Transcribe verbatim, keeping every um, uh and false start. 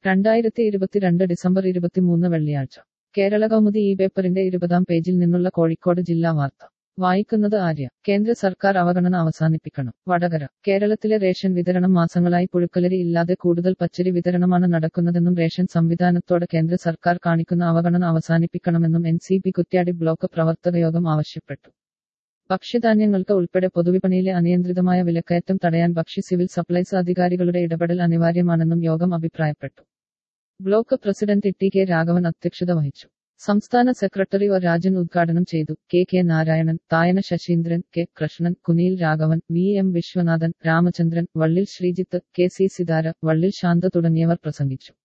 രണ്ടായിരത്തി ഇരുപത്തിരണ്ട് ഡിസംബർ ഇരുപത്തിമൂന്ന് വെള്ളിയാഴ്ച കേരള കൗമുദി ഈ പേപ്പറിന്റെ ഇരുപതാം പേജിൽ നിന്നുള്ള കോഴിക്കോട് ജില്ലാ വാർത്ത വായിക്കുന്നത് ആര്യ. കേന്ദ്ര സർക്കാർ അവഗണന അവസാനിപ്പിക്കണം. വടകര. കേരളത്തിലെ റേഷൻ വിതരണം മാസങ്ങളായി പുഴുക്കലരി ഇല്ലാതെ കൂടുതൽ പച്ചരി വിതരണമാണ് നടക്കുന്നതെന്നും റേഷൻ സംവിധാനത്തോട് കേന്ദ്ര സർക്കാർ കാണിക്കുന്ന അവഗണന അവസാനിപ്പിക്കണമെന്നും N C P Kuttiadi block പ്രവർത്തകയോഗം ആവശ്യപ്പെട്ടു. ഭക്ഷ്യധാന്യങ്ങൾക്ക് ഉൾപ്പെടെ പൊതുവിപണിയിലെ അനിയന്ത്രിതമായ വിലക്കയറ്റം തടയാൻ ഭക്ഷ്യ സിവിൽ സപ്ലൈസ് അധികാരികളുടെ ഇടപെടൽ അനിവാര്യമാണെന്നും യോഗം അഭിപ്രായപ്പെട്ടു. Block president T K Raghavan അധ്യക്ഷത വഹിച്ചു. സംസ്ഥാന സെക്രട്ടറി ഒ രാജൻ ഉദ്ഘാടനം ചെയ്തു. K K Narayanan, Thayana Sasheendran, K Krishnan, Kuniyil Raghavan, V M Viswanathan, Ramachandran, Vallil Sreejith, K C Sithara, Vallil Shantha തുടങ്ങിയവർ പ്രസംഗിച്ചു.